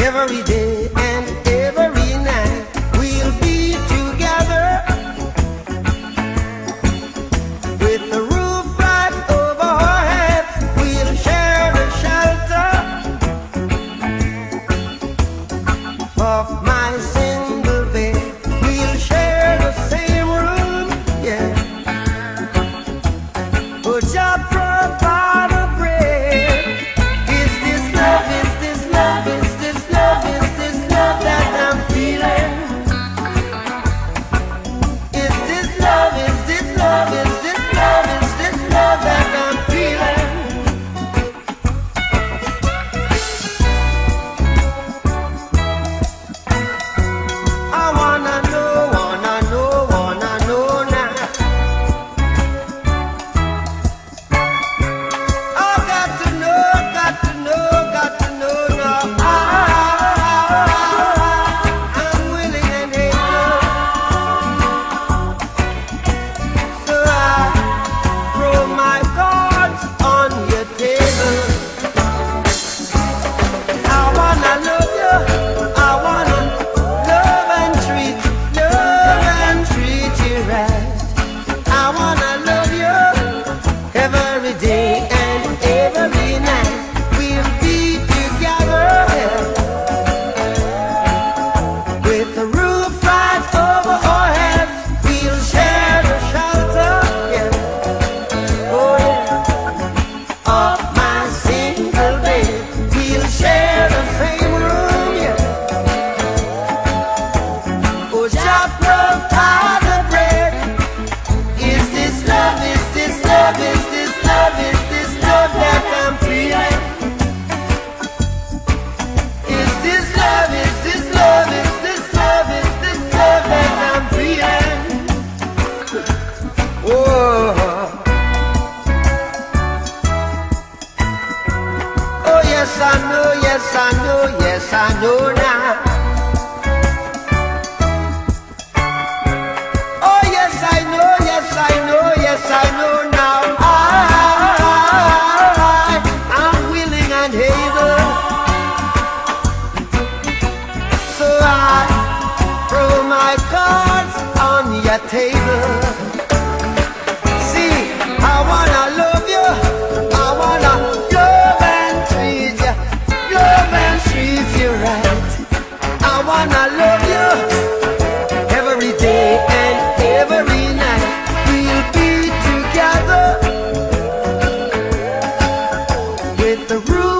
every day and every night. We'll be together with the roof right over our heads. We'll share the shelter of my single bed. We'll share the same room, yeah. But your provide a bread. Is this love? Is this love? Is this love? Is this love that I'm feeling? Is this love? Is this love? Is this love? Is this love that I'm feeling? I wanna know now. I got to know now. I'm willing and able, so I throw my cards on your table. I wanna love you. I wanna love and treat you right. I wanna love you every day and every night. We'll be together with the roof right over our heads. We'll share the shelter, yeah. Oh yeah, of my single bed. We'll share the same room, yeah. Oh, Jah provide the bread. Is this love? Is this love? Is this love? Is this love that I'm feeling? Is this love? Is this love? Is this love? Is this love that I'm feeling? Oh, oh yes I know, yes I know, yes I know now. Oh yes I know, yes I know, yes I know now. I'm willing and able, so I throw my cards on your table. See, I wanna love you, I wanna love and treat you right. I wanna love you every day and every night. We'll be together with the roof